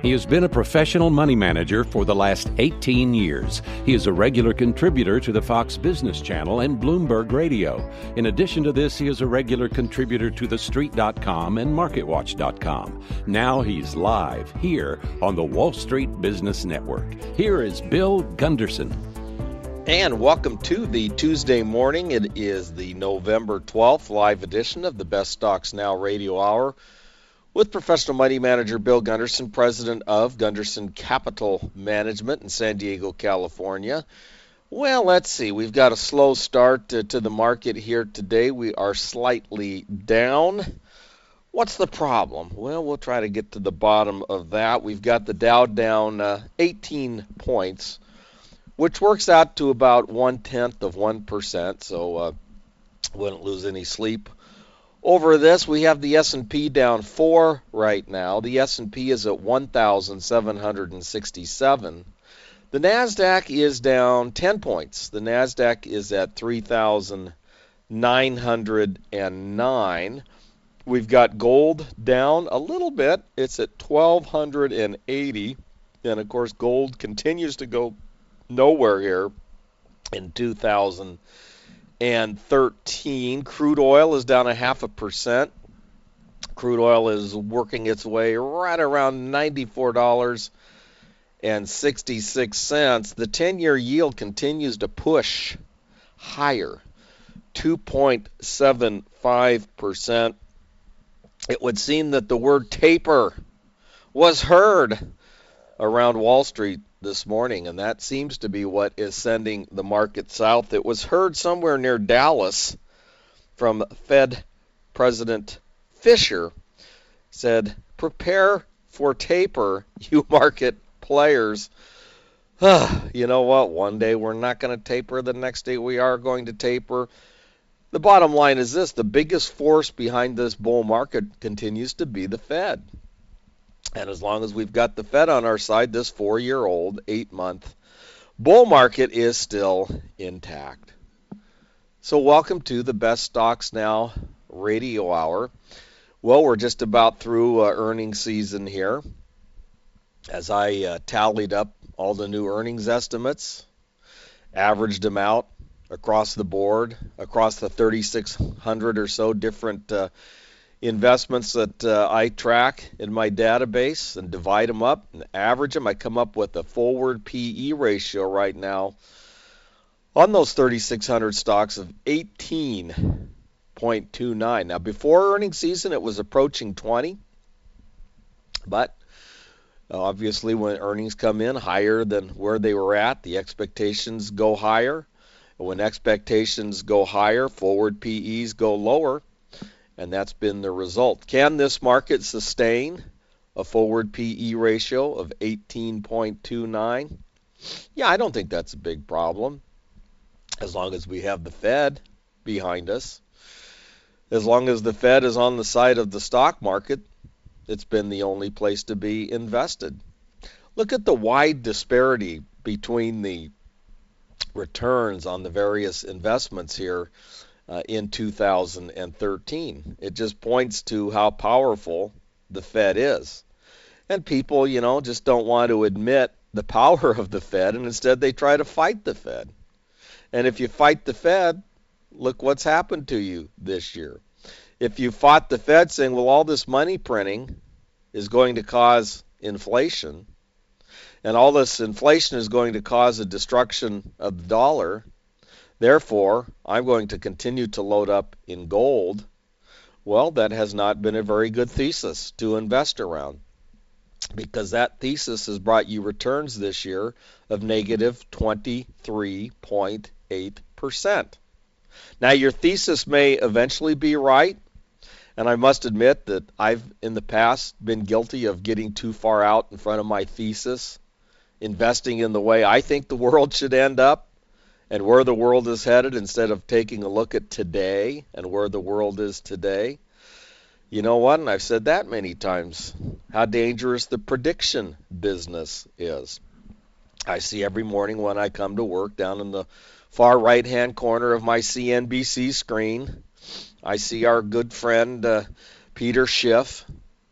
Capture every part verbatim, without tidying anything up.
He has been a professional money manager for the last eighteen years. He is a regular contributor to the Fox Business Channel and Bloomberg Radio. In addition to this, he is a regular contributor to the street dot com and market watch dot com. Now he's live here on the Wall Street Business Network. Here is Bill Gunderson. And welcome to the Tuesday morning. It is the November twelfth live edition of the Best Stocks Now Radio Hour with professional money manager Bill Gunderson, president of Gunderson Capital Management in San Diego, California. Well, let's see. We've got a slow start to, to the market here today. We are slightly down. What's the problem? Well, we'll try to get to the bottom of that. We've got the Dow down uh, eighteen points, which works out to about one-tenth of one percent, so uh, wouldn't lose any sleep over this. We have the S and P down four right now. The S and P is at one thousand seven hundred sixty-seven. The NASDAQ is down ten points. The NASDAQ is at three thousand nine hundred nine. We've got gold down a little bit. It's at twelve eighty. And, of course, gold continues to go nowhere here in two thousand thirteen. Crude oil is down a half a percent. Crude oil is working its way right around ninety-four dollars and sixty-six cents. The ten-year yield continues to push higher, two point seven five percent. It would seem that the word taper was heard around Wall Street this morning, and that seems to be what is sending the market south. It was heard somewhere near Dallas from Fed President Fisher, said, "Prepare for taper, you market players." You know what? One day we're not going to taper. The next day we are going to taper. The bottom line is this: the biggest force behind this bull market continues to be the Fed. And as long as we've got the Fed on our side, this four-year-old, eight-month bull market is still intact. So welcome to the Best Stocks Now Radio Hour. Well, we're just about through uh, earnings season here. As I uh, tallied up all the new earnings estimates, averaged them out across the board, across the thirty-six hundred or so different uh, investments that uh, I track in my database and divide them up and average them. I come up with a forward P E ratio right now on those thirty-six hundred stocks of eighteen point two nine. Now, before earnings season, it was approaching twenty, but obviously when earnings come in higher than where they were at, the expectations go higher. When expectations go higher, forward P Es go lower. And that's been the result. Can this market sustain a forward P E ratio of eighteen point two nine? Yeah, I don't think that's a big problem, as long as we have the Fed behind us. As long as the Fed is on the side of the stock market, it's been the only place to be invested. Look at the wide disparity between the returns on the various investments here Uh, in two thousand thirteen. It just points to how powerful the Fed is. And people, you know, just don't want to admit the power of the Fed, and instead they try to fight the Fed. And if you fight the Fed, look what's happened to you this year. If you fought the Fed saying, well, all this money printing is going to cause inflation, and all this inflation is going to cause a destruction of the dollar, therefore, I'm going to continue to load up in gold. Well, that has not been a very good thesis to invest around, because that thesis has brought you returns this year of negative twenty-three point eight percent. Now, your thesis may eventually be right, and I must admit that I've in the past been guilty of getting too far out in front of my thesis, investing in the way I think the world should end up and where the world is headed, instead of taking a look at today and where the world is today. You know what? And I've said that many times, how dangerous the prediction business is. I see every morning when I come to work, down in the far right-hand corner of my C N B C screen, I see our good friend uh, Peter Schiff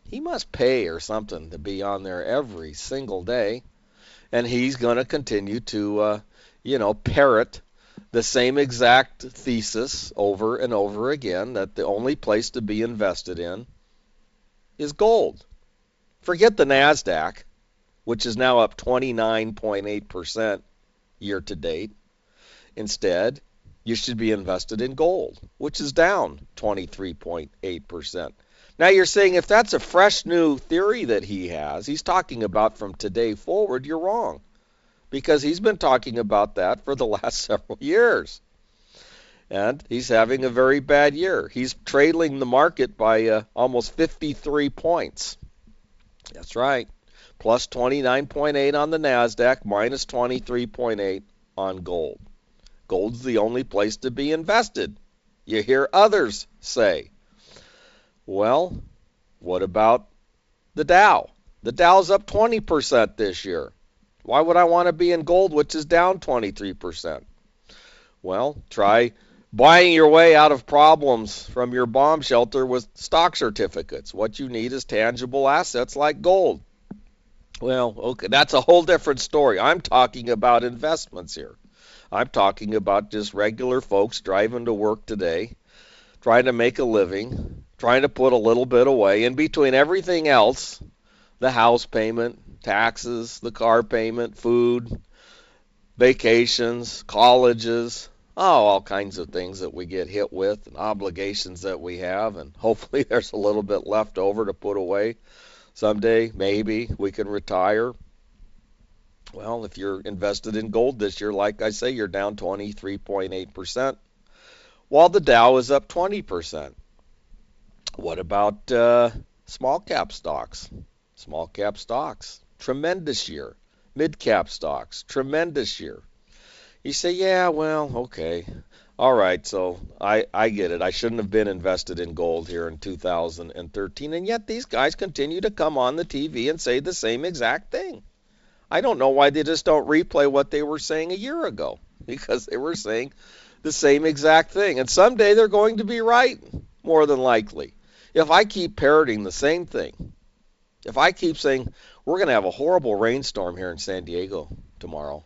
He must pay or something to be on there every single day. And he's going to continue to, uh, you know, parrot the same exact thesis over and over again, that the only place to be invested in is gold. Forget the NASDAQ, which is now up twenty-nine point eight percent year to date. Instead, you should be invested in gold, which is down twenty-three point eight percent. Now you're saying if that's a fresh new theory that he has, he's talking about from today forward, you're wrong. Because he's been talking about that for the last several years. And he's having a very bad year. He's trailing the market by uh, almost fifty-three points. That's right. Plus twenty-nine point eight on the NASDAQ, minus twenty-three point eight on gold. Gold's the only place to be invested, you hear others say. Well, what about the Dow? The Dow's up twenty percent this year. Why would I want to be in gold, which is down twenty-three percent? Well, try buying your way out of problems from your bomb shelter with stock certificates. What you need is tangible assets like gold. Well, okay, that's a whole different story. I'm talking about investments here. I'm talking about just regular folks driving to work today, trying to make a living, trying to put a little bit away. In between everything else, the house payment, taxes, the car payment, food, vacations, colleges, oh, all kinds of things that we get hit with and obligations that we have, and hopefully there's a little bit left over to put away. Someday, maybe, we can retire. Well, if you're invested in gold this year, like I say, you're down twenty-three point eight percent, while the Dow is up twenty percent. What about uh, small cap stocks? Small cap stocks, tremendous year. Mid cap stocks, tremendous year. You say, yeah, well, okay. All right, so I, I get it. I shouldn't have been invested in gold here in two thousand thirteen, and yet these guys continue to come on the T V and say the same exact thing. I don't know why they just don't replay what they were saying a year ago, because they were saying the same exact thing. And someday they're going to be right, more than likely. If I keep parroting the same thing, if I keep saying we're going to have a horrible rainstorm here in San Diego tomorrow,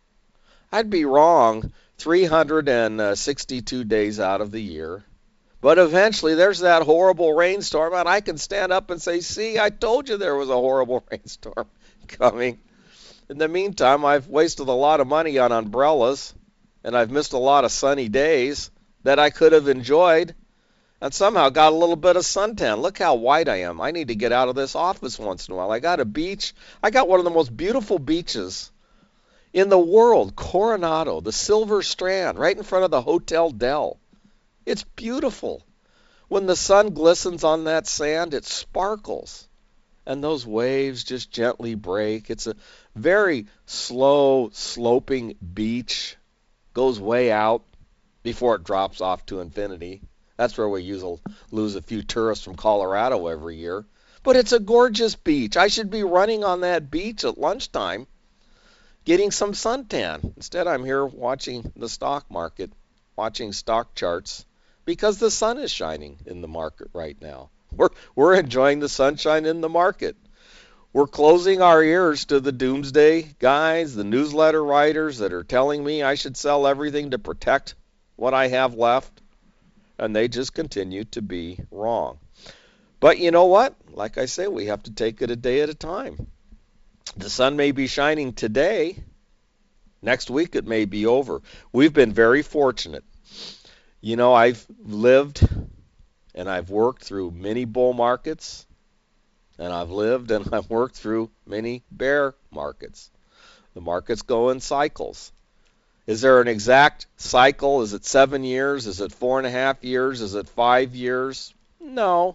I'd be wrong three hundred sixty-two days out of the year. But eventually there's that horrible rainstorm, and I can stand up and say, see, I told you there was a horrible rainstorm coming. In the meantime, I've wasted a lot of money on umbrellas, and I've missed a lot of sunny days that I could have enjoyed, and somehow got a little bit of suntan. Look how white I am. I need to get out of this office once in a while. I got a beach. I got one of the most beautiful beaches in the world, Coronado, the Silver Strand, right in front of the Hotel Del. It's beautiful. When the sun glistens on that sand, it sparkles. And those waves just gently break. It's a very slow, sloping beach. Goes way out before it drops off to infinity. That's where we usually lose a few tourists from Colorado every year. But it's a gorgeous beach. I should be running on that beach at lunchtime, getting some suntan. Instead, I'm here watching the stock market, watching stock charts, because the sun is shining in the market right now. We're, we're enjoying the sunshine in the market. We're closing our ears to the doomsday guys, the newsletter writers that are telling me I should sell everything to protect what I have left, and they just continue to be wrong. But you know what? Like I say, we have to take it a day at a time. The sun may be shining today. Next week it may be over. We've been very fortunate. You know, I've lived and I've worked through many bull markets, and I've lived and I've worked through many bear markets. The markets go in cycles. Is there an exact cycle? Is it seven years? Is it four and a half years? Is it five years? No.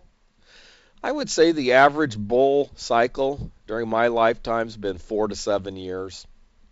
I would say the average bull cycle during my lifetime has been four to seven years.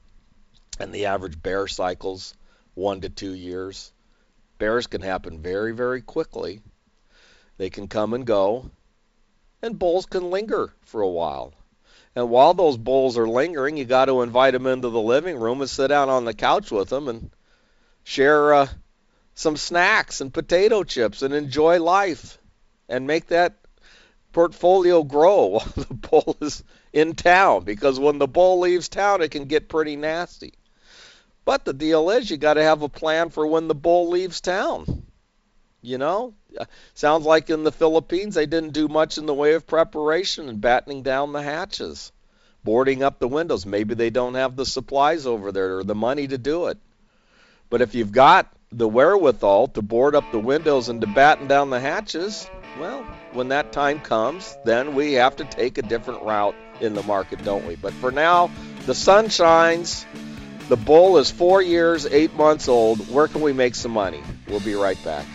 And the average bear cycle's one to two years. Bears can happen very, very quickly. They can come and go. And bulls can linger for a while. And while those bulls are lingering, you got to invite them into the living room and sit down on the couch with them and share uh, some snacks and potato chips and enjoy life and make that portfolio grow while the bull is in town, because when the bull leaves town, it can get pretty nasty. But the deal is, you got to have a plan for when the bull leaves town. You know, sounds like in the Philippines they didn't do much in the way of preparation and battening down the hatches, boarding up the windows. Maybe they don't have the supplies over there or the money to do it. But if you've got the wherewithal to board up the windows and to batten down the hatches, well, when that time comes, then we have to take a different route in the market, don't we? But for now, the sun shines. The bull is four years, eight months old. Where can we make some money? We'll be right back.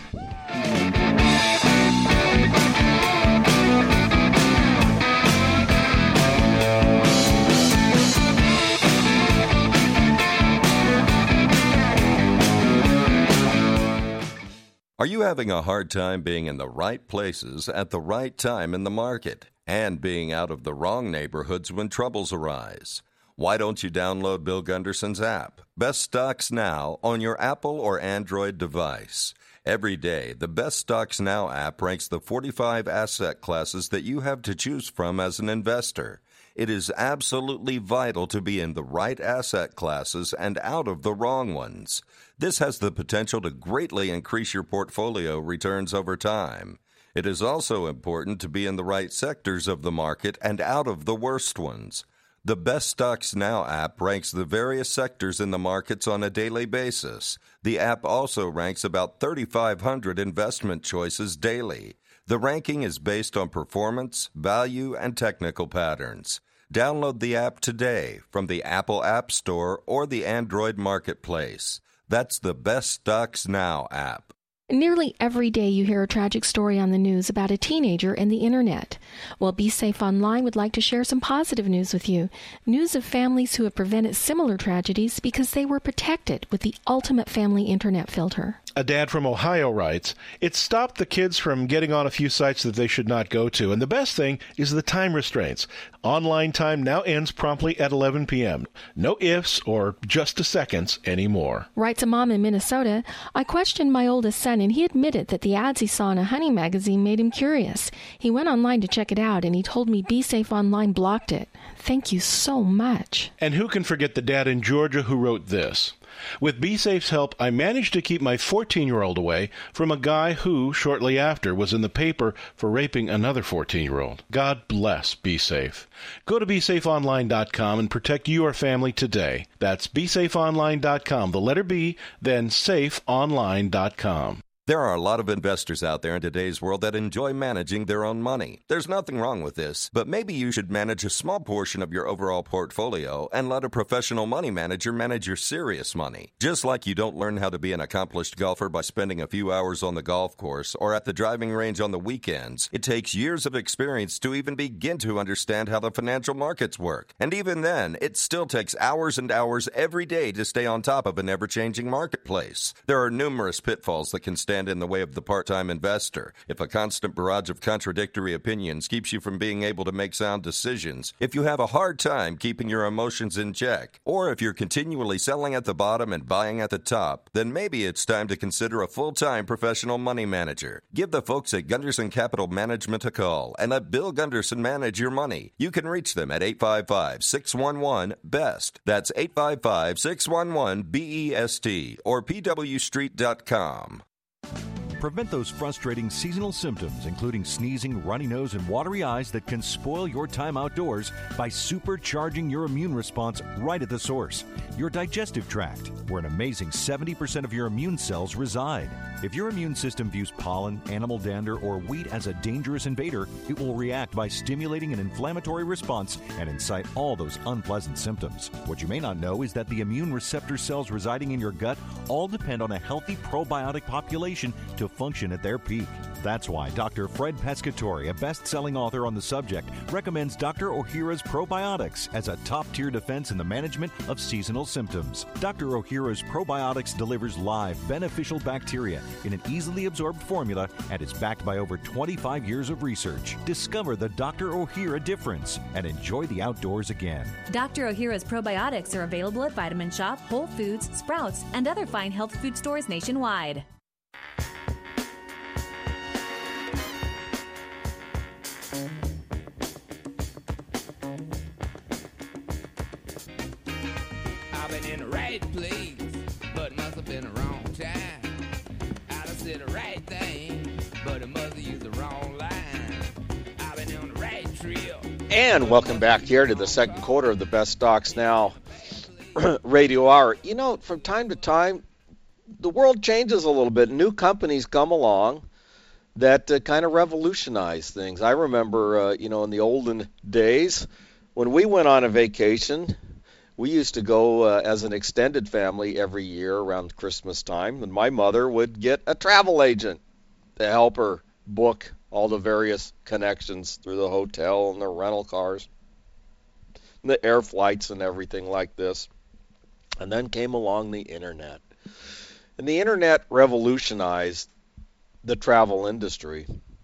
Are you having a hard time being in the right places at the right time in the market and being out of the wrong neighborhoods when troubles arise? Why don't you download Bill Gunderson's app, Best Stocks Now, on your Apple or Android device? Every day, the Best Stocks Now app ranks the forty-five asset classes that you have to choose from as an investor. It is absolutely vital to be in the right asset classes and out of the wrong ones. This has the potential to greatly increase your portfolio returns over time. It is also important to be in the right sectors of the market and out of the worst ones. The Best Stocks Now app ranks the various sectors in the markets on a daily basis. The app also ranks about thirty-five hundred investment choices daily. The ranking is based on performance, value, and technical patterns. Download the app today from the Apple App Store or the Android Marketplace. That's the Best Stocks Now app. Nearly every day you hear a tragic story on the news about a teenager and the internet. Well, Be Safe Online would like to share some positive news with you. News of families who have prevented similar tragedies because they were protected with the ultimate family internet filter. A dad from Ohio writes, "It stopped the kids from getting on a few sites that they should not go to. And the best thing is the time restraints. Online time now ends promptly at eleven p.m. No ifs or just a seconds anymore." Writes a mom in Minnesota, "I questioned my oldest son and he admitted that the ads he saw in a hunting magazine made him curious. He went online to check it out and he told me Be Safe Online blocked it. Thank you so much." And who can forget the dad in Georgia who wrote this? "With BeSafe's help, I managed to keep my fourteen-year-old away from a guy who, shortly after, was in the paper for raping another fourteen-year-old. God bless BeSafe. Go to be safe online dot com and protect your family today. That's be safe online dot com, the letter B, then safe online dot com. There are a lot of investors out there in today's world that enjoy managing their own money. There's nothing wrong with this, but maybe you should manage a small portion of your overall portfolio and let a professional money manager manage your serious money. Just like you don't learn how to be an accomplished golfer by spending a few hours on the golf course or at the driving range on the weekends, it takes years of experience to even begin to understand how the financial markets work. And even then, it still takes hours and hours every day to stay on top of an ever-changing marketplace. There are numerous pitfalls that can stand in the way of the part-time investor. If a constant barrage of contradictory opinions keeps you from being able to make sound decisions, if you have a hard time keeping your emotions in check, or if you're continually selling at the bottom and buying at the top, then maybe it's time to consider a full-time professional money manager. Give the folks at Gunderson Capital Management a call and let Bill Gunderson manage your money. You can reach them at eight five five, six one one, B E S T. That's eight five five, six one one, B E S T or P W street dot com. Prevent those frustrating seasonal symptoms, including sneezing, runny nose, and watery eyes that can spoil your time outdoors by supercharging your immune response right at the source, your digestive tract, where an amazing seventy percent of your immune cells reside. If your immune system views pollen, animal dander, or wheat as a dangerous invader, it will react by stimulating an inflammatory response and incite all those unpleasant symptoms. What you may not know is that the immune receptor cells residing in your gut all depend on a healthy probiotic population to function at their peak. That's why Doctor Fred Pescatore, a best-selling author on the subject, recommends Doctor Ohhira's Probiotics as a top-tier defense in the management of seasonal symptoms. Doctor Ohhira's Probiotics delivers live, beneficial bacteria in an easily absorbed formula and is backed by over twenty-five years of research. Discover the Doctor Ohhira difference and enjoy the outdoors again. Doctor Ohhira's Probiotics are available at Vitamin Shop, Whole Foods, Sprouts, and other fine health food stores nationwide. in the right place, but must have been the wrong time. I'd have said the right thing, but it must have used the wrong line. I've been on the right trail. And welcome back here to the second quarter of the Best Stocks Now Radio Hour. You know, from time to time, the world changes a little bit. New companies come along that uh, kind of revolutionize things. I remember, uh, you know, in the olden days, when we went on a vacation, we used to go uh, as an extended family every year around Christmas time, and my mother would get a travel agent to help her book all the various connections through the hotel and the rental cars, and the air flights and everything like this. And then came along the internet. And the internet revolutionized the travel industry.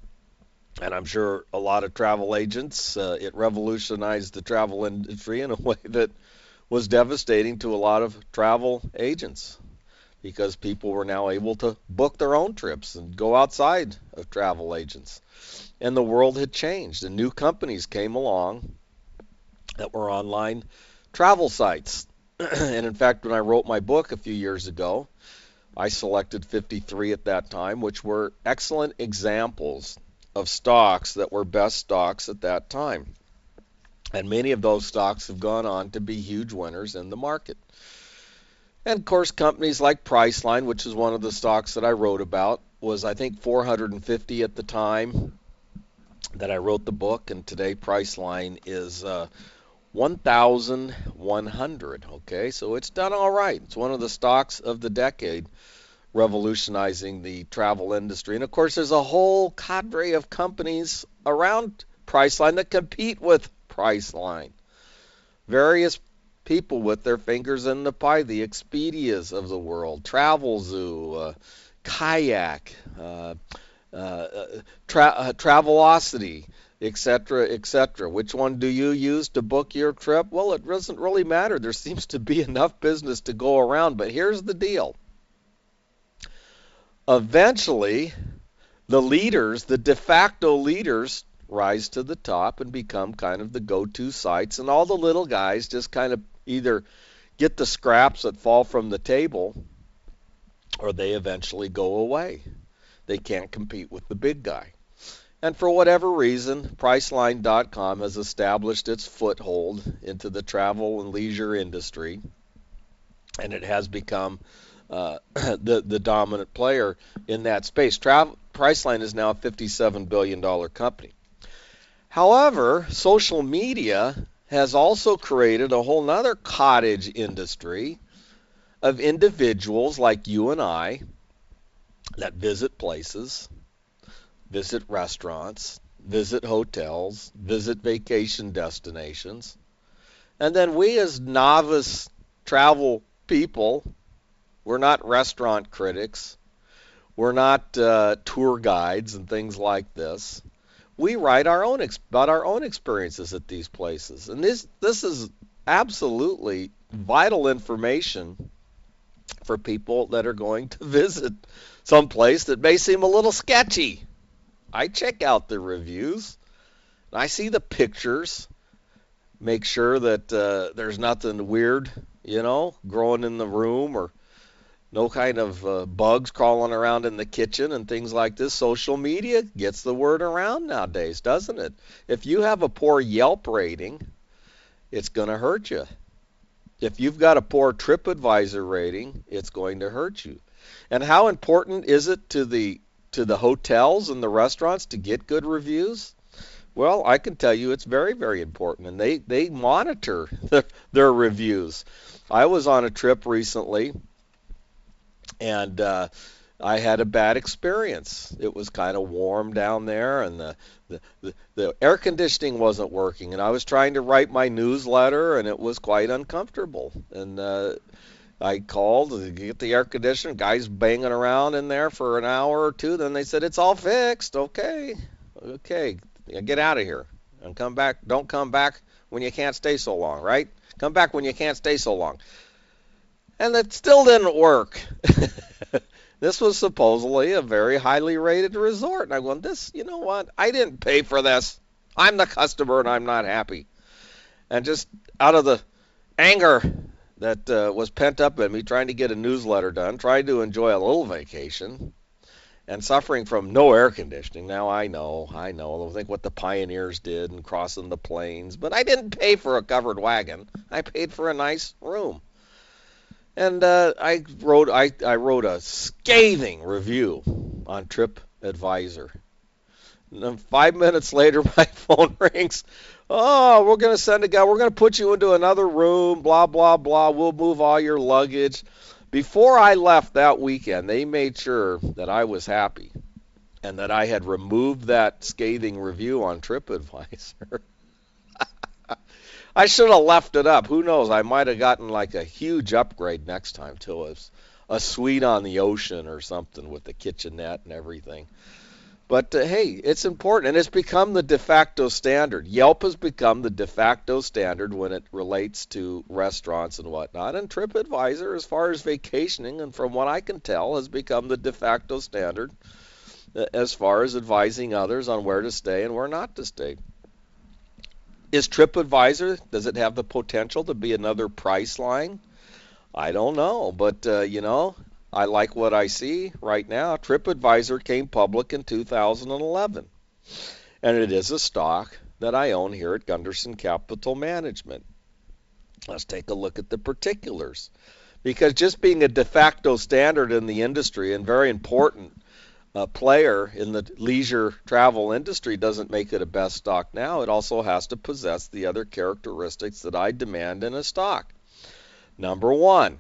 And I'm sure a lot of travel agents, uh, it revolutionized the travel industry in a way that was devastating to a lot of travel agents, because people were now able to book their own trips and go outside of travel agents. And the world had changed, and new companies came along that were online travel sites. And in fact, when I wrote my book a few years ago, I selected fifty-three at that time, which were excellent examples of stocks that were best stocks at that time. And many of those stocks have gone on to be huge winners in the market. And of course, companies like Priceline, which is one of the stocks that I wrote about, was I think four hundred fifty at the time that I wrote the book, and today Priceline is uh, one thousand one hundred. Okay, so it's done all right. It's one of the stocks of the decade, revolutionizing the travel industry. And of course, there's a whole cadre of companies around Priceline that compete with Priceline. Various people with their fingers in the pie, the Expedias of the world, Travelzoo, uh, Kayak, uh, uh, tra- uh, Travelocity, et cetera, et cetera. Which one do you use to book your trip? Well, it doesn't really matter. There seems to be enough business to go around. But here's the deal. Eventually, the leaders, the de facto leaders, rise to the top and become kind of the go-to sites, and all the little guys just kind of either get the scraps that fall from the table, or they eventually go away. They can't compete with the big guy. And for whatever reason, Priceline dot com has established its foothold into the travel and leisure industry, and it has become uh, the, the dominant player in that space. Travel, Priceline is now a fifty-seven billion dollars company. However, social media has also created a whole nother cottage industry of individuals like you and I that visit places, visit restaurants, visit hotels, visit vacation destinations. And then we as novice travel people, we're not restaurant critics, we're not uh, tour guides and things like this. We write our own ex- about our own experiences at these places. And this this is absolutely vital information for people that are going to visit some place that may seem a little sketchy. I check out the reviews. I see the pictures. Make sure that uh, there's nothing weird, you know, growing in the room, or no kind of uh, bugs crawling around in the kitchen and things like this. Social media gets the word around nowadays, doesn't it? If you have a poor Yelp rating, it's going to hurt you. If you've got a poor TripAdvisor rating, it's going to hurt you. And how important is it to the to the hotels and the restaurants to get good reviews? Well, I can tell you it's very, very important, and they, they monitor their, their reviews. I was on a trip recently, and uh, I had a bad experience. It was kind of warm down there, and the, the, the, the air conditioning wasn't working, and I was trying to write my newsletter, and it was quite uncomfortable. And uh, I called to get the air conditioner. Guys banging around in there for an hour or two. Then they said, it's all fixed. Okay, okay, get out of here and come back. Don't come back when you can't stay so long, right? Come back when you can't stay so long. And it still didn't work. This was supposedly a very highly rated resort. And I went, this, you know what? I didn't pay for this. I'm the customer and I'm not happy. And just out of the anger that uh, was pent up in me, trying to get a newsletter done, trying to enjoy a little vacation, and suffering from no air conditioning. Now I know, I know, I think what the pioneers did in crossing the plains, but I didn't pay for a covered wagon. I paid for a nice room. And uh, I wrote I, I wrote a scathing review on TripAdvisor. And then five minutes later, my phone rings. Oh, we're going to send a guy. We're going to put you into another room, blah, blah, blah. We'll move all your luggage. Before I left that weekend, they made sure that I was happy and that I had removed that scathing review on TripAdvisor. I should have left it up. Who knows? I might have gotten like a huge upgrade next time to a, a suite on the ocean or something with the kitchenette and everything. But uh, hey, it's important, and it's become the de facto standard. Yelp has become the de facto standard when it relates to restaurants and whatnot. And TripAdvisor, as far as vacationing, and from what I can tell, has become the de facto standard as far as advising others on where to stay and where not to stay. Is TripAdvisor, does it have the potential to be another Priceline? I don't know, but, uh, you know, I like what I see right now. TripAdvisor came public in two thousand eleven, and it is a stock that I own here at Gunderson Capital Management. Let's take a look at the particulars, because just being a de facto standard in the industry and very important a player in the leisure travel industry doesn't make it a best stock now. It also has to possess the other characteristics that I demand in a stock. Number one,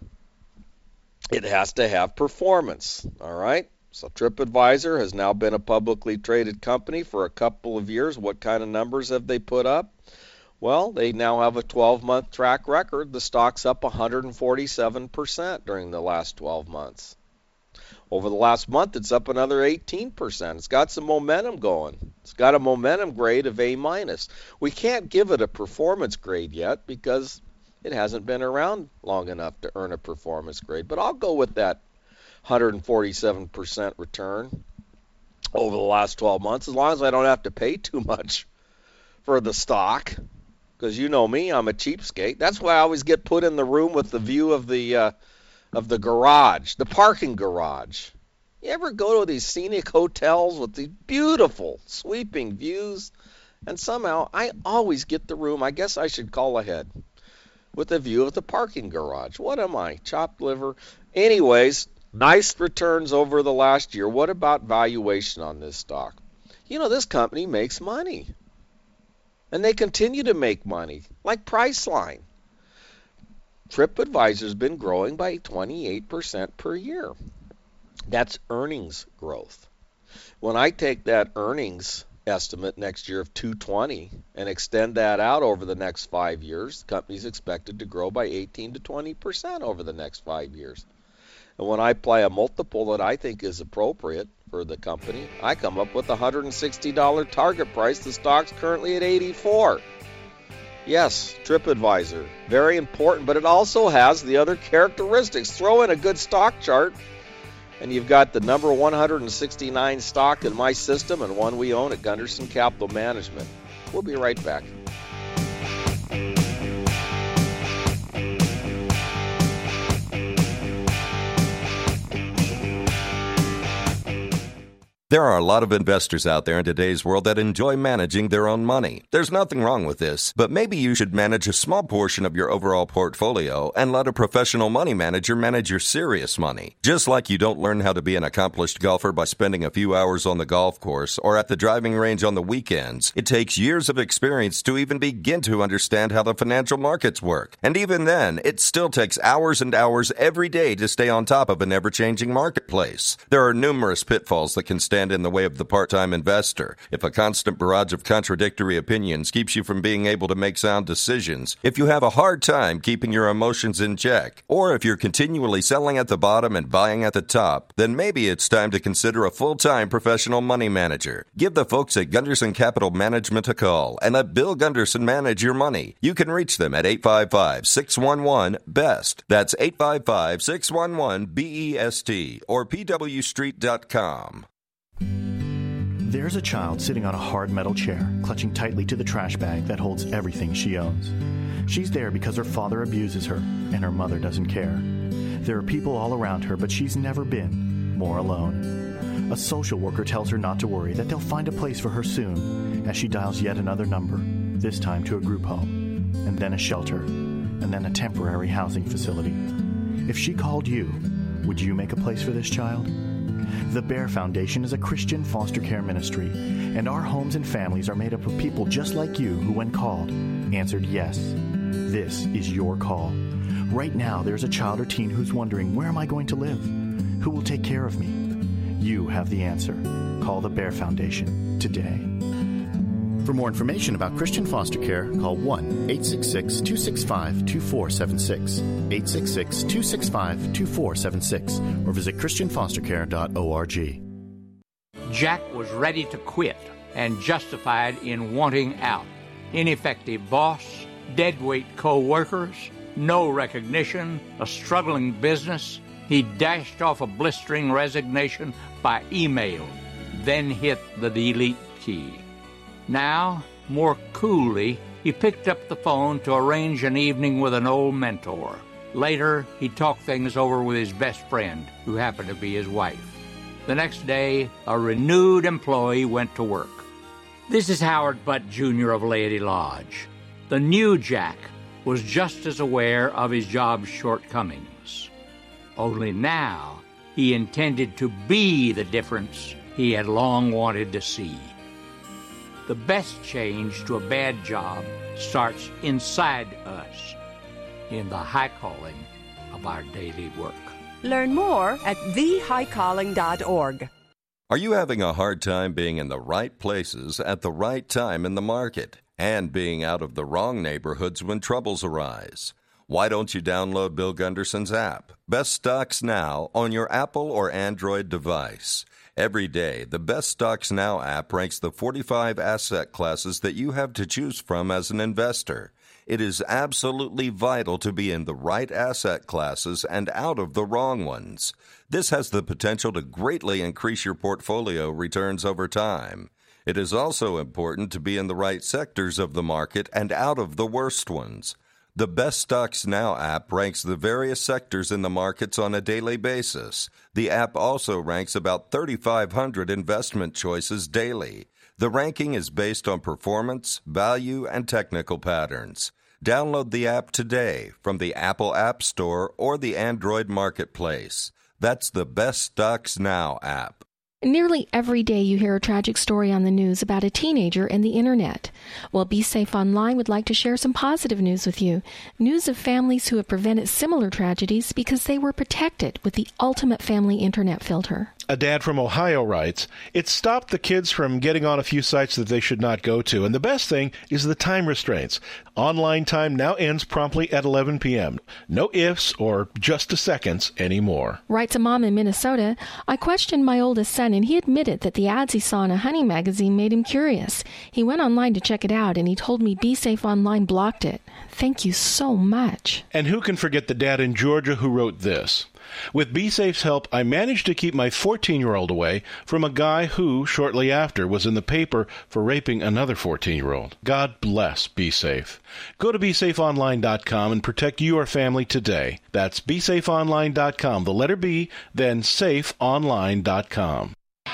it has to have performance. All right. So TripAdvisor has now been a publicly traded company for a couple of years. What kind of numbers have they put up? Well, they now have a twelve-month track record. The stock's up one hundred forty-seven percent during the last twelve months. Over the last month, it's up another eighteen percent. It's got some momentum going. It's got a momentum grade of A minus. We can't give it a performance grade yet because it hasn't been around long enough to earn a performance grade. But I'll go with that one hundred forty-seven percent return over the last twelve months, as long as I don't have to pay too much for the stock. Because you know me, I'm a cheapskate. That's why I always get put in the room with the view of the uh, of the garage, the parking garage. You ever go to these scenic hotels with these beautiful sweeping views? And somehow I always get the room, I guess I should call ahead, with a view of the parking garage. What am I, chopped liver? Anyways, nice returns over the last year. What about valuation on this stock? You know, this company makes money. And they continue to make money, like Priceline. TripAdvisor's been growing by twenty-eight percent per year. That's earnings growth. When I take that earnings estimate next year of two hundred twenty and extend that out over the next five years, the company's expected to grow by eighteen to twenty percent over the next five years. And when I apply a multiple that I think is appropriate for the company, I come up with a one hundred sixty dollars target price. The stock's currently at eighty-four dollars. Yes, TripAdvisor, very important, but it also has the other characteristics. Throw in a good stock chart, and you've got the number one hundred sixty-nine stock in my system and one we own at Gunderson Capital Management. We'll be right back. There are a lot of investors out there in today's world that enjoy managing their own money. There's nothing wrong with this, but maybe you should manage a small portion of your overall portfolio and let a professional money manager manage your serious money. Just like you don't learn how to be an accomplished golfer by spending a few hours on the golf course or at the driving range on the weekends, it takes years of experience to even begin to understand how the financial markets work. And even then, it still takes hours and hours every day to stay on top of an ever-changing marketplace. There are numerous pitfalls that can stand in the way of the part-time investor. If a constant barrage of contradictory opinions keeps you from being able to make sound decisions, if you have a hard time keeping your emotions in check, or if you're continually selling at the bottom and buying at the top, then maybe it's time to consider a full-time professional money manager. Give the folks at Gunderson Capital Management a call and let Bill Gunderson manage your money. You can reach them at eight five five, six one one, B E S T. That's eight five five, six one one, B E S T or P W street dot com. There's a child sitting on a hard metal chair, clutching tightly to the trash bag that holds everything she owns. She's there because her father abuses her, and her mother doesn't care. There are people all around her, but she's never been more alone. A social worker tells her not to worry, that they'll find a place for her soon, as she dials yet another number, this time to a group home, and then a shelter, and then a temporary housing facility. If she called you, would you make a place for this child? The Bear Foundation is a Christian foster care ministry, and our homes and families are made up of people just like you who, when called, answered yes. This is your call. Right now, there's a child or teen who's wondering, where am I going to live? Who will take care of me? You have the answer. Call the Bear Foundation today. For more information about Christian foster care, call one eight six six, two six five, two four seven six, eight six six, two six five, two four seven six, or visit christian foster care dot org. Jack was ready to quit and justified in wanting out. Ineffective boss, deadweight co-workers, no recognition, a struggling business. He dashed off a blistering resignation by email, then hit the delete key. Now, more coolly, he picked up the phone to arrange an evening with an old mentor. Later, he talked things over with his best friend, who happened to be his wife. The next day, a renewed employee went to work. This is Howard Butt, Junior of Laity Lodge. The new Jack was just as aware of his job's shortcomings. Only now, he intended to be the difference he had long wanted to see. The best change to a bad job starts inside us, in the high calling of our daily work. Learn more at the high calling dot org. Are you having a hard time being in the right places at the right time in the market and being out of the wrong neighborhoods when troubles arise? Why don't you download Bill Gunderson's app, Best Stocks Now, on your Apple or Android device? Every day, the Best Stocks Now app ranks the forty-five asset classes that you have to choose from as an investor. It is absolutely vital to be in the right asset classes and out of the wrong ones. This has the potential to greatly increase your portfolio returns over time. It is also important to be in the right sectors of the market and out of the worst ones. The Best Stocks Now app ranks the various sectors in the markets on a daily basis. The app also ranks about thirty-five hundred investment choices daily. The ranking is based on performance, value, and technical patterns. Download the app today from the Apple App Store or the Android Marketplace. That's the Best Stocks Now app. Nearly every day you hear a tragic story on the news about a teenager and the internet. Well, Be Safe Online would like to share some positive news with you. News of families who have prevented similar tragedies because they were protected with the ultimate family internet filter. A dad from Ohio writes, it stopped the kids from getting on a few sites that they should not go to, and the best thing is the time restraints. Online time now ends promptly at eleven p.m. No ifs or just a seconds anymore. Writes a mom in Minnesota, I questioned my oldest son, and he admitted that the ads he saw in a hunting magazine made him curious. He went online to check it out, and he told me Be Safe Online blocked it. Thank you so much. And who can forget the dad in Georgia who wrote this? With BeSafe's help, I managed to keep my fourteen-year-old away from a guy who, shortly after, was in the paper for raping another fourteen-year-old. God bless BeSafe. Go to be safe online dot com and protect your family today. That's be safe online dot com, the letter B, then safe online dot com.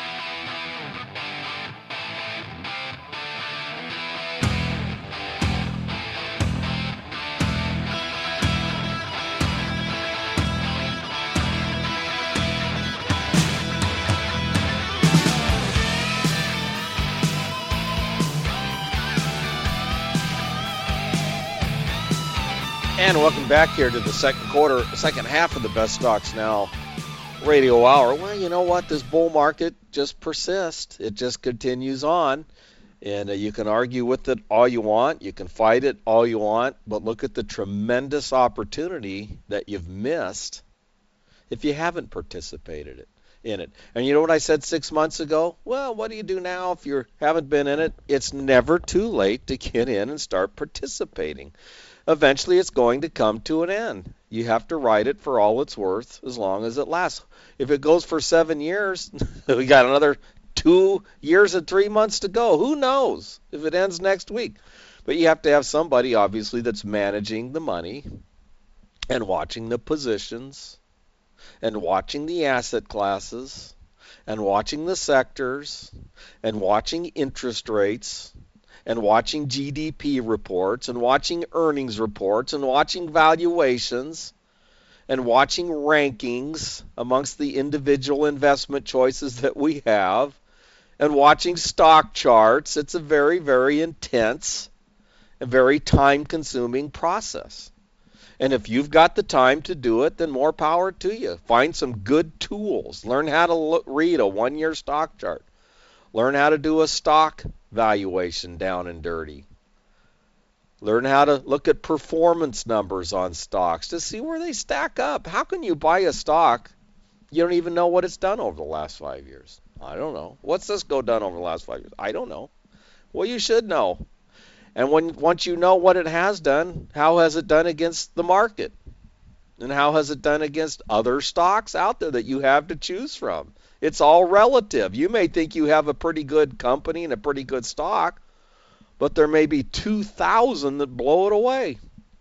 And welcome back here to the second quarter, second half of the Best Stocks Now radio hour. Well, you know what? This bull market just persists. It just continues on. And uh, you can argue with it all you want. You can fight it all you want. But look at the tremendous opportunity that you've missed if you haven't participated in it. And you know what I said six months ago? Well, what do you do now if you haven't been in it? It's never too late to get in and start participating. Eventually it's going to come to an end. You have to ride it for all it's worth as long as it lasts. If it goes for seven years, we got another two years and three months to go. Who knows if it ends next week? But you have to have somebody, obviously, that's managing the money and watching the positions and watching the asset classes and watching the sectors and watching interest rates and watching G D P reports and watching earnings reports and watching valuations and watching rankings amongst the individual investment choices that we have and watching stock charts. It's a very, very intense and very time-consuming process. And if you've got the time to do it, then more power to you. Find some good tools. Learn how to look, read a one-year stock chart. Learn how to do a stock valuation down and dirty. Learn how to look at performance numbers on stocks to see where they stack up. How can you buy a stock? You don't even know what it's done over the last five years. I don't know. What's Cisco done over the last five years? I don't know. Well, you should know. And when once you know what it has done, how has it done against the market? And how has it done against other stocks out there that you have to choose from? It's all relative. You may think you have a pretty good company and a pretty good stock, but there may be two thousand that blow it away.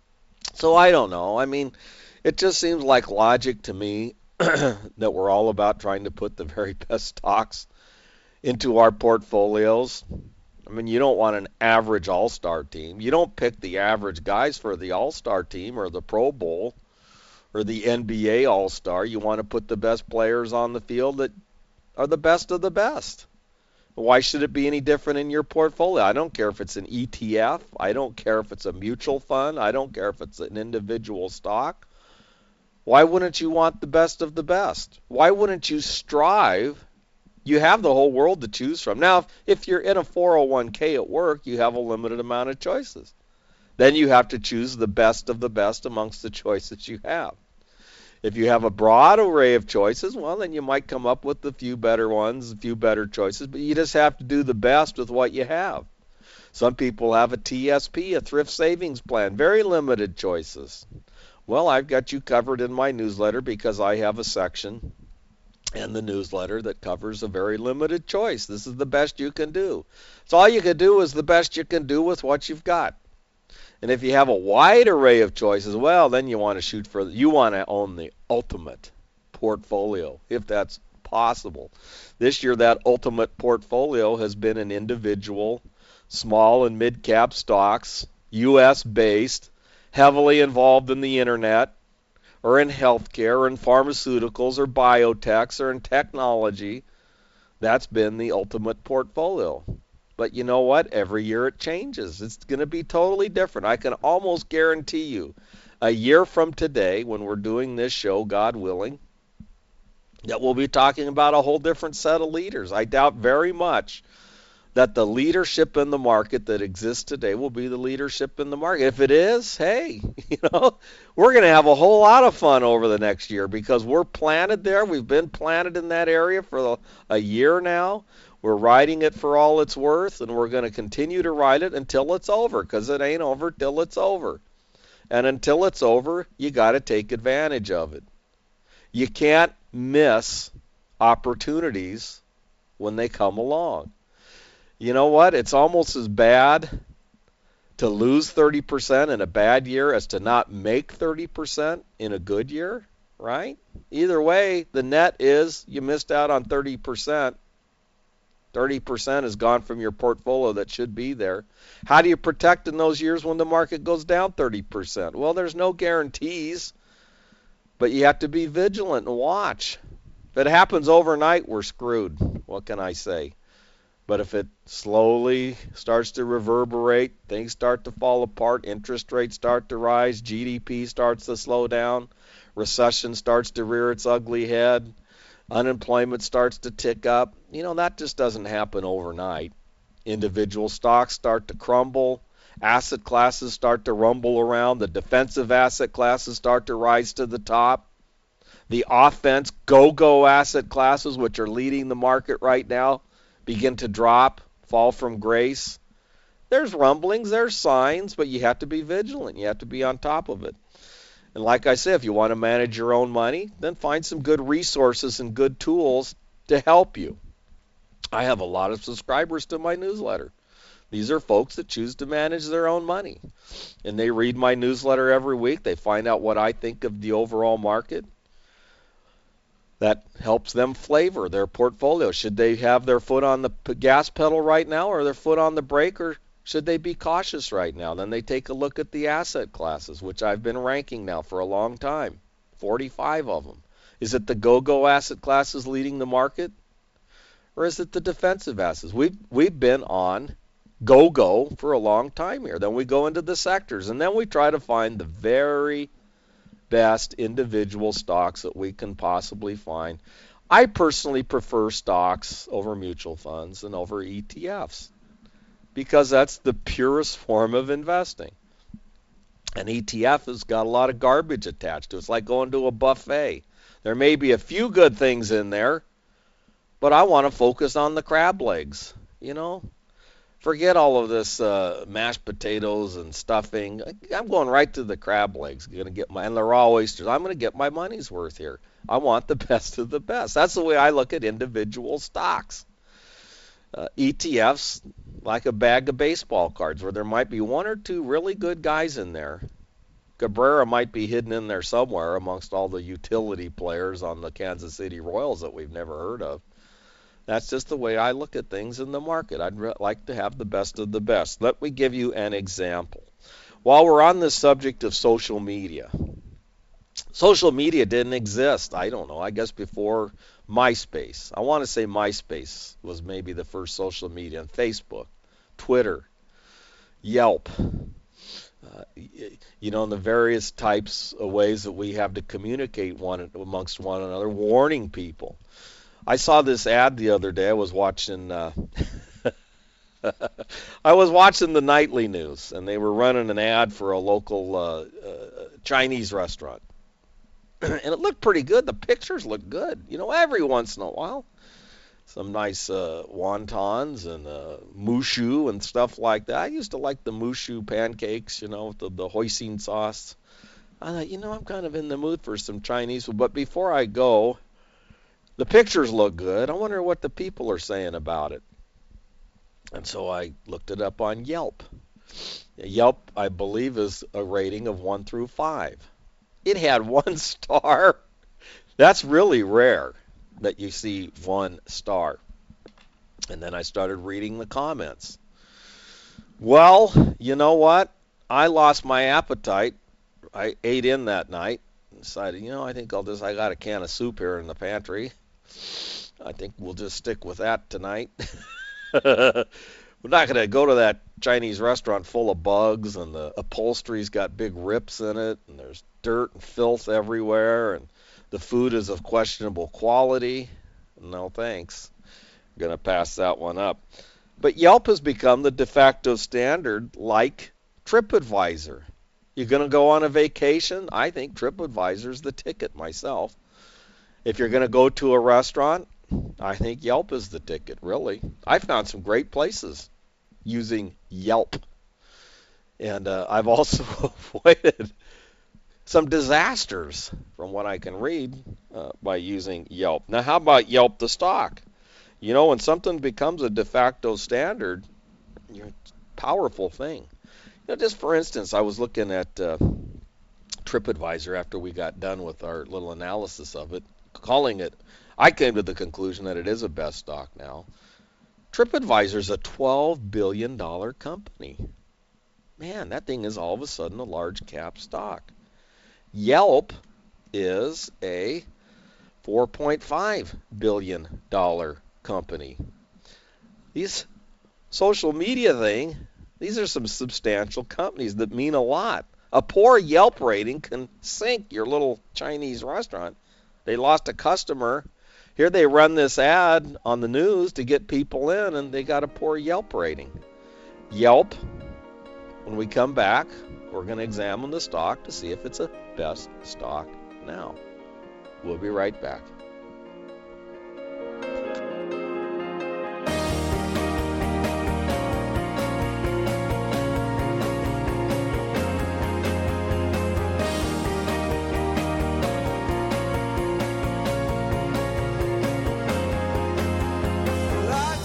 So I don't know. I mean, it just seems like logic to me that we're all about trying to put the very best stocks into our portfolios. I mean, you don't want an average all-star team. You don't pick the average guys for the all-star team or the Pro Bowl or the N B A all-star. You want to put the best players on the field that are the best of the best. Why should it be any different in your portfolio? I don't care if it's an E T F. I don't care if it's a mutual fund. I don't care if it's an individual stock. Why wouldn't you want the best of the best? Why wouldn't you strive? You have the whole world to choose from. Now, if you're in a four oh one k at work, you have a limited amount of choices. Then you have to choose the best of the best amongst the choices you have. If you have a broad array of choices, well, then you might come up with a few better ones, a few better choices, but you just have to do the best with what you have. Some people have a T S P, a thrift savings plan, very limited choices. Well, I've got you covered in my newsletter because I have a section in the newsletter that covers a very limited choice. This is the best you can do. So all you can do is the best you can do with what you've got. And if you have a wide array of choices, well, then you want to shoot for, you want to own the ultimate portfolio, if that's possible. This year, that ultimate portfolio has been in individual, small and mid-cap stocks, U S based, heavily involved in the internet, or in healthcare, or in pharmaceuticals, or biotechs, or in technology. That's been the ultimate portfolio. But you know what? Every year it changes. It's going to be totally different. I can almost guarantee you, a year from today, when we're doing this show, God willing, that we'll be talking about a whole different set of leaders. I doubt very much that the leadership in the market that exists today will be the leadership in the market. If it is, hey, you know, we're going to have a whole lot of fun over the next year because we're planted there. We've been planted in that area for a year now. We're riding it for all it's worth, and we're going to continue to ride it until it's over, because it ain't over till it's over. And until it's over, you got to take advantage of it. You can't miss opportunities when they come along. You know what? It's almost as bad to lose thirty percent in a bad year as to not make thirty percent in a good year, right? Either way, the net is you missed out on thirty percent. thirty percent is gone from your portfolio that should be there. How do you protect in those years when the market goes down thirty percent? Well, there's no guarantees, but you have to be vigilant and watch. If it happens overnight, we're screwed. What can I say? But if it slowly starts to reverberate, things start to fall apart, interest rates start to rise, G D P starts to slow down, recession starts to rear its ugly head, unemployment starts to tick up, you know, that just doesn't happen overnight. Individual stocks start to crumble, asset classes start to rumble around, the defensive asset classes start to rise to the top. The offense go-go asset classes, which are leading the market right now, begin to drop, fall from grace. There's rumblings, there's signs, but you have to be vigilant. You have to be on top of it. And like I said, if you want to manage your own money, then find some good resources and good tools to help you. I have a lot of subscribers to my newsletter. These are folks that choose to manage their own money. And they read my newsletter every week. They find out what I think of the overall market. That helps them flavor their portfolio. Should they have their foot on the gas pedal right now or their foot on the brake, or should they be cautious right now? Then they take a look at the asset classes, which I've been ranking now for a long time, forty-five of them. Is it the go-go asset classes leading the market, or is it the defensive assets? We've, we've been on go-go for a long time here. Then we go into the sectors, and then we try to find the very best individual stocks that we can possibly find. I personally prefer stocks over mutual funds and over E T Fs because that's the purest form of investing. An E T F has got a lot of garbage attached to it. It's like going to a buffet. There may be a few good things in there, but I want to focus on the crab legs, you know. Forget all of this uh, mashed potatoes and stuffing. I'm going right to the crab legs. Going to get my and the raw oysters. I'm going to get my money's worth here. I want the best of the best. That's the way I look at individual stocks. Uh, E T Fs, like a bag of baseball cards, where there might be one or two really good guys in there. Cabrera might be hidden in there somewhere amongst all the utility players on the Kansas City Royals that we've never heard of. That's just the way I look at things in the market. I'd re- like to have the best of the best. Let me give you an example. While we're on the subject of social media, social media didn't exist, I don't know, I guess before MySpace. I want to say MySpace was maybe the first social media. And Facebook, Twitter, Yelp, uh, you know, and the various types of ways that we have to communicate one amongst one another, warning people. I saw this ad the other day. I was watching uh, I was watching the nightly news, and they were running an ad for a local uh, uh, Chinese restaurant. And it looked pretty good. The pictures looked good. You know, every once in a while, some nice uh, wontons and uh, mushu and stuff like that. I used to like the mushu pancakes, you know, with the, the hoisin sauce. I thought, you know, I'm kind of in the mood for some Chinese food. But before I go, the pictures look good. I wonder what the people are saying about it. And so I looked it up on Yelp. Yelp, I believe, is a rating of one through five. It had one star. That's really rare that you see one star. And then I started reading the comments. Well, you know what? I lost my appetite. I ate in that night. Decided, you know, I think I'll just, I got a can of soup here in the pantry. I think we'll just stick with that tonight. We're not going to go to that Chinese restaurant full of bugs, and the upholstery's got big rips in it, and there's dirt and filth everywhere, and the food is of questionable quality. No thanks. I'm going to pass that one up. But Yelp has become the de facto standard, like TripAdvisor. You're going to go on a vacation? I think TripAdvisor's the ticket myself. If you're going to go to a restaurant, I think Yelp is the ticket, really. I found some great places using Yelp. And uh, I've also avoided some disasters, from what I can read, uh, by using Yelp. Now, how about Yelp the stock? You know, when something becomes a de facto standard, it's a powerful thing. You know, just for instance, I was looking at uh, TripAdvisor after we got done with our little analysis of it, calling it, I came to the conclusion that it is a best stock now. TripAdvisor is a twelve billion dollars company. Man, that thing is all of a sudden a large cap stock. Yelp is a four point five billion dollars company. These social media thing, these are some substantial companies that mean a lot. A poor Yelp rating can sink your little Chinese restaurant. They lost a customer. Here they run this ad on the news to get people in, and they got a poor Yelp rating. Yelp, when we come back, we're going to examine the stock to see if it's a best stock now. We'll be right back. Lots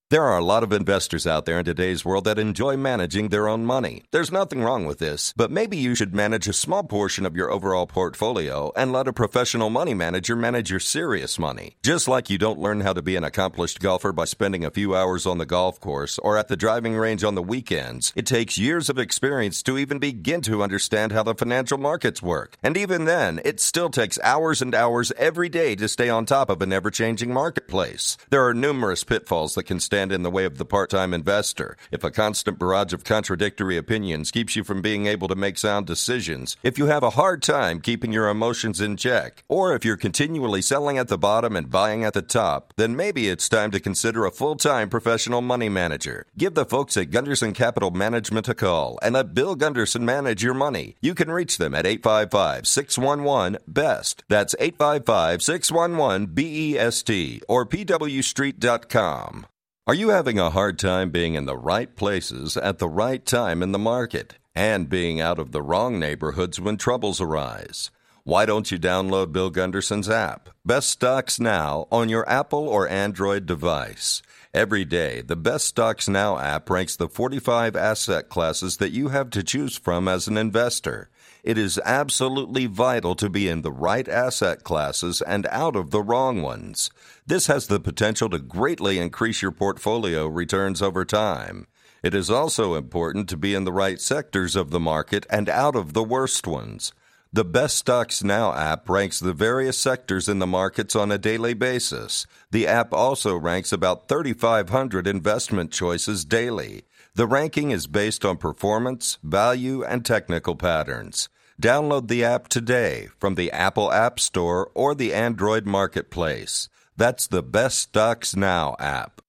There are a lot of investors out there in today's world that enjoy managing their own money. There's nothing wrong with this, but maybe you should manage a small portion of your overall portfolio and let a professional money manager manage your serious money. Just like you don't learn how to be an accomplished golfer by spending a few hours on the golf course or at the driving range on the weekends, it takes years of experience to even begin to understand how the financial markets work. And even then, it still takes hours and hours every day to stay on top of an ever-changing marketplace. There are numerous pitfalls that can stand in the way of the part-time investor. If a constant barrage of contradictory opinions keeps you from being able to make sound decisions, if you have a hard time keeping your emotions in check, or if you're continually selling at the bottom and buying at the top, then maybe it's time to consider a full-time professional money manager. Give the folks at Gunderson Capital Management a call and let Bill Gunderson manage your money. You can reach them at eight five five, six one one, B E S T. That's eight five five, six one one, B E S T or P W street dot com. Are you having a hard time being in the right places at the right time in the market and being out of the wrong neighborhoods when troubles arise? Why don't you download Bill Gunderson's app, Best Stocks Now, on your Apple or Android device? Every day, the Best Stocks Now app ranks the forty-five asset classes that you have to choose from as an investor. It is absolutely vital to be in the right asset classes and out of the wrong ones. This has the potential to greatly increase your portfolio returns over time. It is also important to be in the right sectors of the market and out of the worst ones. The Best Stocks Now app ranks the various sectors in the markets on a daily basis. The app also ranks about thirty-five hundred investment choices daily. The ranking is based on performance, value, and technical patterns. Download the app today from the Apple App Store or the Android Marketplace. That's the Best Stocks Now app.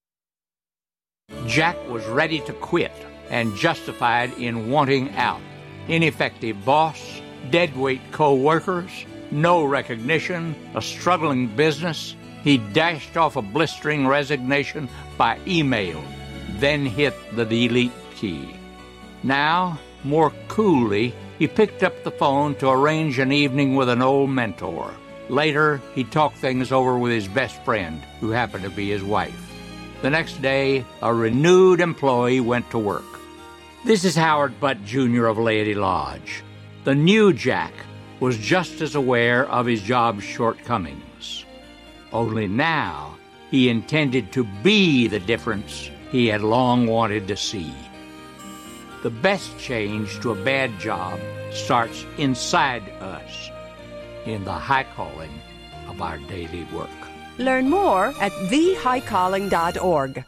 Jack was ready to quit and justified in wanting out. Ineffective boss, deadweight co-workers, no recognition, a struggling business. He dashed off a blistering resignation by email, then hit the delete key. Now, more coolly, he picked up the phone to arrange an evening with an old mentor. Later, he talked things over with his best friend, who happened to be his wife. The next day, a renewed employee went to work. This is Howard Butt, Junior of Laity Lodge. The new Jack was just as aware of his job's shortcomings. Only now, he intended to be the difference he had long wanted to see. The best change to a bad job starts inside us, in the high calling of our daily work. Learn more at the high calling dot org.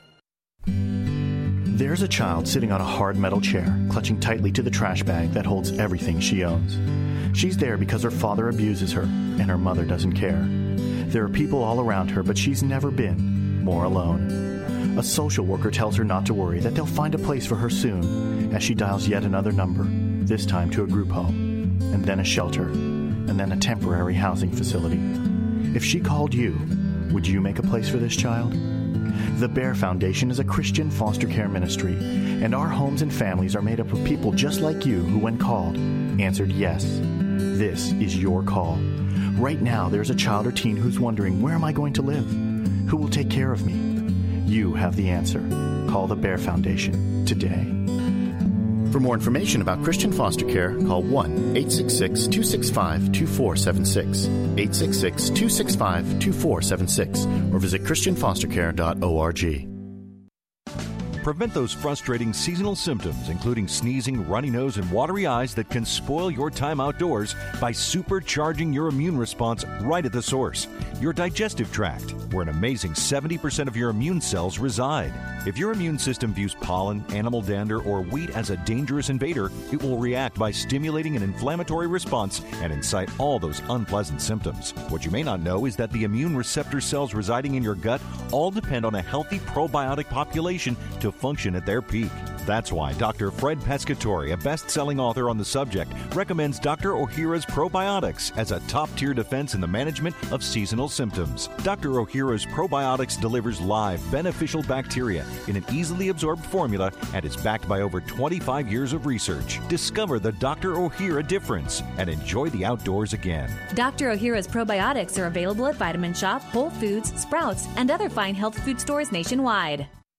There's a child sitting on a hard metal chair, clutching tightly to the trash bag that holds everything she owns. She's there because her father abuses her, and her mother doesn't care. There are people all around her, but she's never been more alone. A social worker tells her not to worry, that they'll find a place for her soon, as she dials yet another number, this time to a group home, and then a shelter, and then a temporary housing facility. If she called you, would you make a place for this child? The Bear Foundation is a Christian foster care ministry, and our homes and families are made up of people just like you who, when called, answered yes. This is your call. Right now, there's a child or teen who's wondering, where am I going to live? Who will take care of me? You have the answer. Call the Bear Foundation today. For more information about Christian foster care, call one eight six six, two six five, two four seven six, eight six six, two six five, two four seven six, or visit christian foster care dot org. Prevent those frustrating seasonal symptoms, including sneezing, runny nose, and watery eyes that can spoil your time outdoors by supercharging your immune response right at the source, your digestive tract, where an amazing seventy percent of your immune cells reside. If your immune system views pollen, animal dander, or wheat as a dangerous invader, it will react by stimulating an inflammatory response and incite all those unpleasant symptoms. What you may not know is that the immune receptor cells residing in your gut all depend on a healthy probiotic population to function at their peak. That's why Doctor Fred Pescatore, a best-selling author on the subject, recommends Doctor Ohhira's Probiotics as a top-tier defense in the management of seasonal symptoms. Doctor Ohhira's Probiotics delivers live, beneficial bacteria in an easily absorbed formula and is backed by over twenty-five years of research. Discover the Doctor Ohhira difference and enjoy the outdoors again. Doctor Ohhira's Probiotics are available at Vitamin Shoppe, Whole Foods, Sprouts, and other fine health food stores nationwide.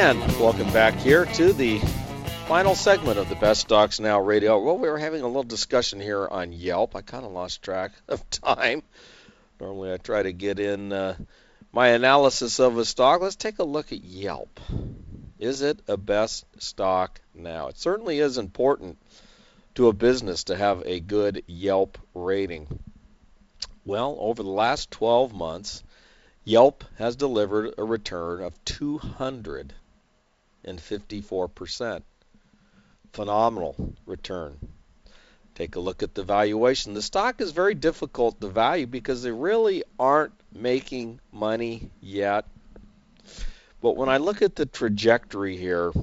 And welcome back here to the final segment of the Best Stocks Now Radio. Well, we were having a little discussion here on Yelp. I kind of lost track of time. Normally I try to get in uh, my analysis of a stock. Let's take a look at Yelp. Is it a best stock now? It certainly is important to a business to have a good Yelp rating. Well, over the last twelve months, Yelp has delivered a return of two hundred fifty-four percent. Phenomenal return. Take a look at the valuation. The stock is very difficult to value because they really aren't making money yet. But when I look at the trajectory here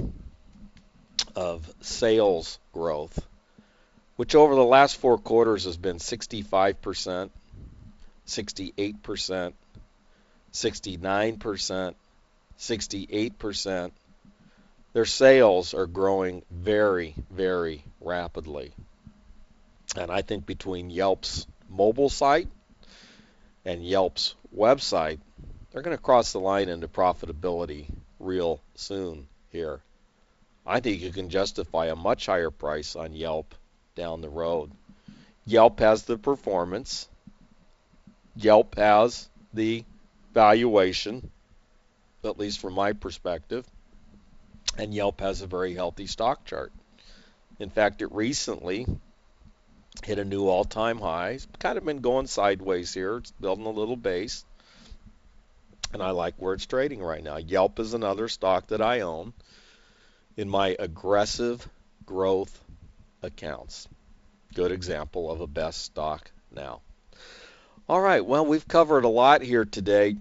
of sales growth, which over the last four quarters has been sixty-five percent, sixty-eight percent, sixty-nine percent, sixty-eight percent, their sales are growing very, very rapidly. And I think between Yelp's mobile site and Yelp's website, they're going to cross the line into profitability real soon here. I think you can justify a much higher price on Yelp down the road. Yelp has the performance. Yelp has the valuation, at least from my perspective. And Yelp has a very healthy stock chart. In fact, it recently hit a new all-time high. It's kind of been going sideways here. It's building a little base. And I like where it's trading right now. Yelp is another stock that I own in my aggressive growth accounts. Good example of a best stock now. All right, well, we've covered a lot here today.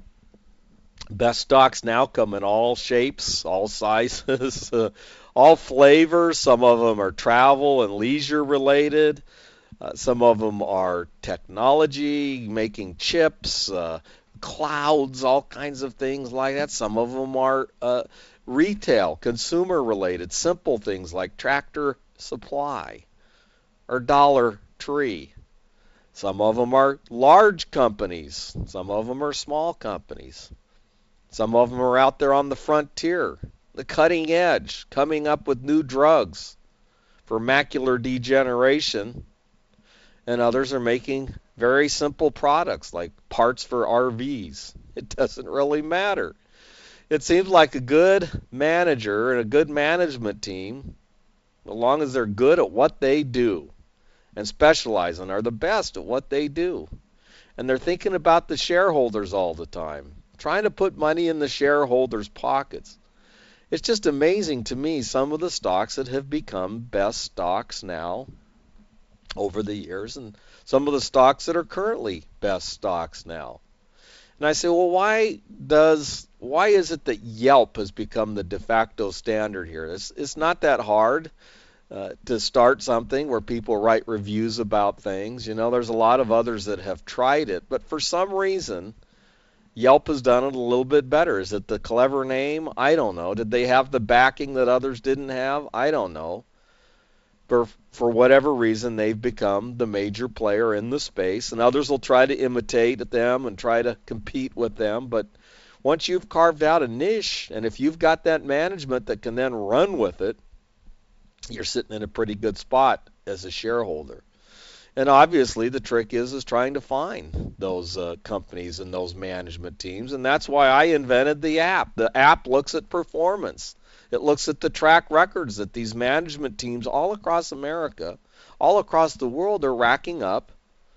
Best stocks now come in all shapes, all sizes, uh, all flavors. Some of them are travel and leisure related. Uh, some of them are technology, making chips, uh, clouds, all kinds of things like that. Some of them are uh, retail, consumer related, simple things like Tractor Supply or Dollar Tree. Some of them are large companies. Some of them are small companies. Some of them are out there on the frontier, the cutting edge, coming up with new drugs for macular degeneration. And others are making very simple products like parts for R Vs. It doesn't really matter. It seems like a good manager and a good management team, as long as they're good at what they do and specialize and are the best at what they do. And they're thinking about the shareholders all the time, trying to put money in the shareholders' pockets. It's just amazing to me some of the stocks that have become best stocks now over the years and some of the stocks that are currently best stocks now. And I say, well, why does why is it that Yelp has become the de facto standard here? It's, it's not that hard uh, to start something where people write reviews about things. You know, there's a lot of others that have tried it, but for some reason, Yelp has done it a little bit better. Is it the clever name? I don't know. Did they have the backing that others didn't have? I don't know. But for whatever reason, they've become the major player in the space, and others will try to imitate them and try to compete with them. But once you've carved out a niche, and if you've got that management that can then run with it, you're sitting in a pretty good spot as a shareholder. And obviously, the trick is is trying to find those uh, companies and those management teams, and that's why I invented the app. The app looks at performance. It looks at the track records that these management teams all across America, all across the world, are racking up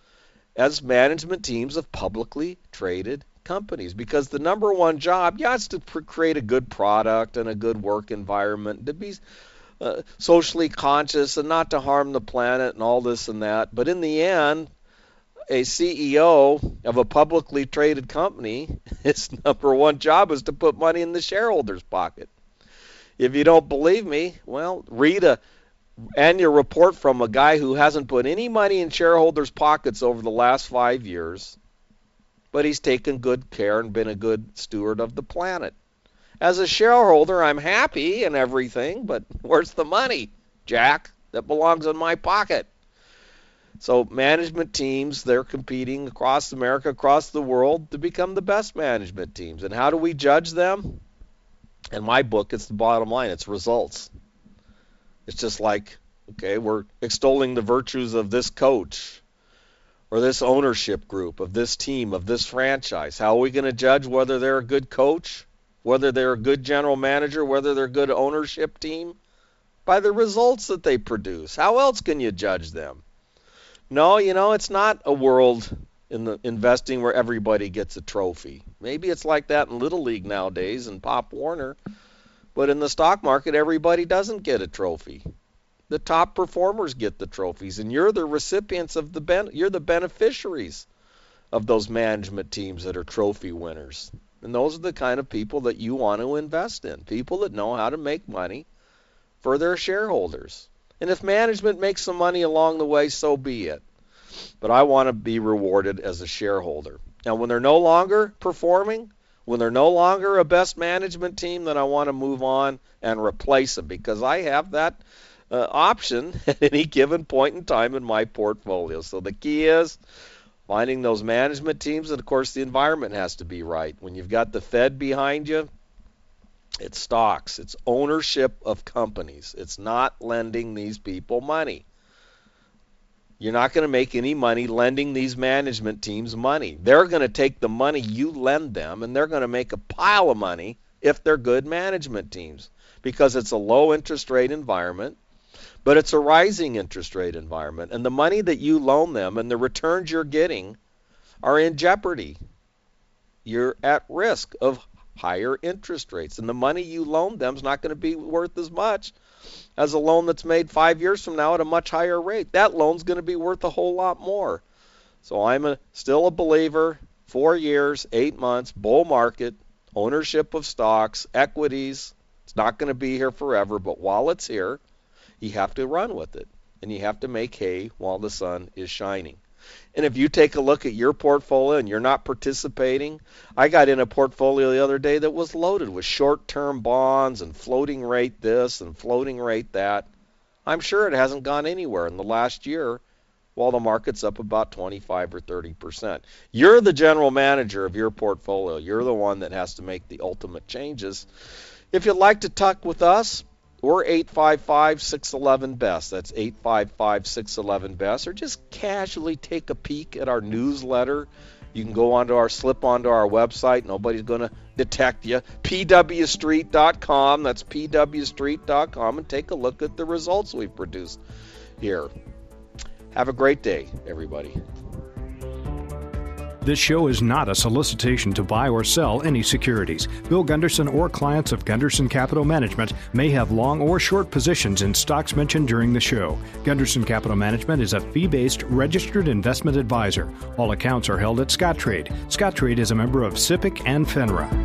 as management teams of publicly traded companies. Because the number one job, yeah, it's to create a good product and a good work environment, to be uh, socially conscious and not to harm the planet and all this and that. But in the end, a C E O of a publicly traded company, its number one job is to put money in the shareholder's pocket. If you don't believe me, well, read a annual report from a guy who hasn't put any money in shareholders' pockets over the last five years, but he's taken good care and been a good steward of the planet. As a shareholder, I'm happy and everything, but where's the money, Jack, that belongs in my pocket? So management teams, they're competing across America, across the world to become the best management teams. And how do we judge them? In my book, it's the bottom line. It's results. It's just like, okay, we're extolling the virtues of this coach or this ownership group, of this team, of this franchise. How are we going to judge whether they're a good coach, whether they're a good general manager, whether they're a good ownership team? By the results that they produce. How else can you judge them? No, you know, it's not a world in the investing where everybody gets a trophy. Maybe it's like that in Little League nowadays and Pop Warner, but in the stock market, everybody doesn't get a trophy. The top performers get the trophies, and you're the recipients of the ben- you're the beneficiaries of those management teams that are trophy winners. And those are the kind of people that you want to invest in, people that know how to make money for their shareholders. And if management makes some money along the way, so be it. But I want to be rewarded as a shareholder. Now, when they're no longer performing, when they're no longer a best management team, then I want to move on and replace them, because I have that uh, option at any given point in time in my portfolio. So the key is finding those management teams, and of course the environment has to be right. When you've got the Fed behind you, it's stocks, it's ownership of companies. It's not lending these people money. You're not going to make any money lending these management teams money. They're going to take the money you lend them, and they're going to make a pile of money if they're good management teams, because it's a low interest rate environment, but it's a rising interest rate environment. And the money that you loan them and the returns you're getting are in jeopardy. You're at risk of higher interest rates, and the money you loan them is not going to be worth as much as a loan that's made five years from now at a much higher rate. That loan's going to be worth a whole lot more. So I'm a, still a believer, four years, eight months, bull market, ownership of stocks, equities. It's not going to be here forever, but while it's here, you have to run with it, and you have to make hay while the sun is shining. And if you take a look at your portfolio and you're not participating, I got in a portfolio the other day that was loaded with short-term bonds and floating rate this and floating rate that. I'm sure it hasn't gone anywhere in the last year while the market's up about twenty-five or thirty percent. You're the general manager of your portfolio. You're the one that has to make the ultimate changes. If you'd like to talk with us, we're eight five five, six one one, B E S T. That's eight five five, six one one, B E S T. Or just casually take a peek at our newsletter. You can go onto our, slip onto our website. Nobody's going to detect you. P W street dot com. That's P W street dot com. And take a look at the results we've produced here. Have a great day, everybody. This show is not a solicitation to buy or sell any securities. Bill Gunderson or clients of Gunderson Capital Management may have long or short positions in stocks mentioned during the show. Gunderson Capital Management is a fee-based registered investment advisor. All accounts are held at Scottrade. Scottrade is a member of SIPC and FINRA.